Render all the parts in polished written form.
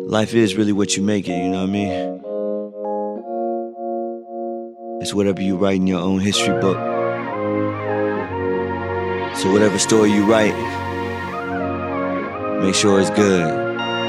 Life is really what you make it, you know what I mean? It's whatever you write in your own history book. So whatever story you write, make sure it's good.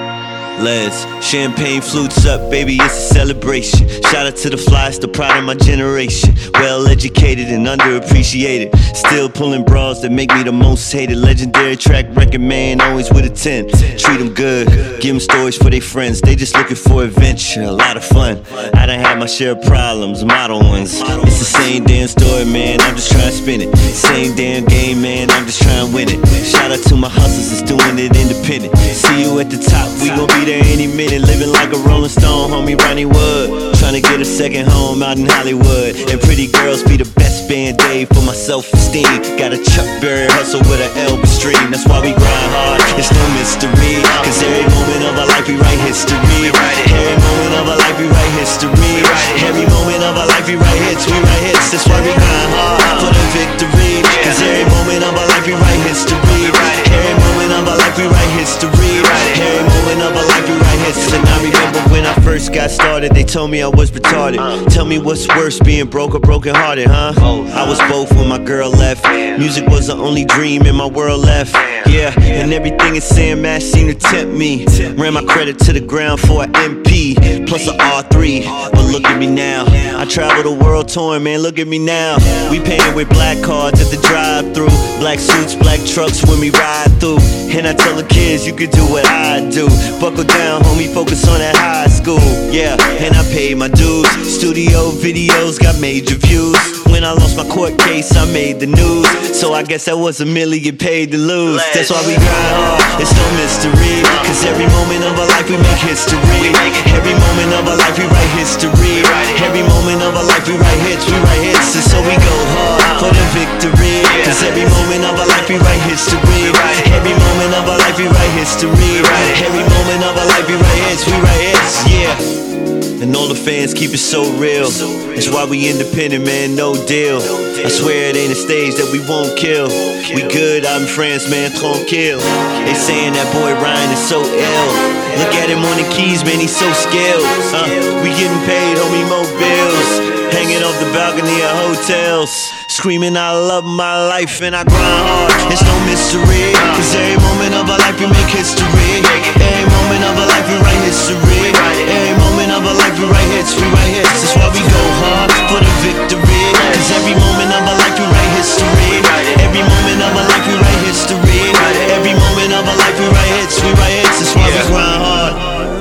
Les, champagne flutes up, baby, it's a celebration. Shout out to the flies, the pride of my generation. Well educated and underappreciated. Still pulling bras that make me the most hated. Legendary track record man, always with a 10. Treat them good, give them stories for their friends. They just looking for adventure, a lot of fun. I done had my share of problems, model ones. It's the same damn story, man, I'm just trying to spin it. Same damn game, man, I'm just trying to win it. Shout out to my hustlers that's doing it independent. See you at the top, we gon' be there any minute. Living like a Rolling Stone, homie Ronnie Wood. Trying to get a second home out in Hollywood. And pretty girls be the best band-aid for my self-esteem. Got a Chuck Berry hustle with an Elvis stream. That's why we grind hard, it's no mystery. Cause every moment of our life we write history. Every moment of our life we write history. Every moment of our life we write hits, we write hits. That's why we grind hard for the victory. Cause every moment of our life we write history. Every moment of our life we write history. Every moment of our life we write hits. And I remember when I first got started, they told me I was retarded. Tell me what's worse, being broke or broken hearted, huh? I was both when my girl left. Music was the only dream in my world left. Yeah, and everything in Sam Mash seemed to tempt me. Ran my credit to the ground for an MP plus an R3. But look at me now, I travel the world touring, man, look at me now. We painted with black cards at the drive-thru. Black suits, black trucks when we ride through. And I tell the kids, you could do what I do. Buckle down, homie, focus on that high school. Yeah, and I paid my dues. Studio videos got major views. When I lost my court case, I made the news. So I guess that was a million paid to lose. That's why we grind hard, it's no mystery. Cause every moment of our life we make history. Every moment of our life we write history. Every moment of our life we write hits, we write hits. And so we go hard for the victory. Cause every moment of our life we write history. Every moment of our life we write history. Every moment of our life we write hits, we write hits, yeah. And all the fans keep it so real. That's why we independent, man, no deal. I swear it ain't a stage that we won't kill. We good out in France, man, tranquille. They saying that boy Ryan is so ill. Look at him on the keys, man, he's so skilled. We getting paid, homie, more bills. Hanging off the balcony of hotels. Screaming, I love my life and I grind hard. It's no mystery. Cause every moment of our life we make history. Every moment of our life we write history. Every moment of our life we write hits, we write hits. That's why we go hard for the victory. Cause every moment of our life we write history. Every moment of our life we write history. Every moment of our life we write hits, we write hits. That's why we grind hard.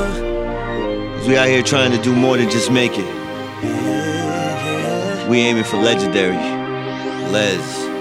Cause we out here trying to do more than just make it. We aiming for legendary. Les.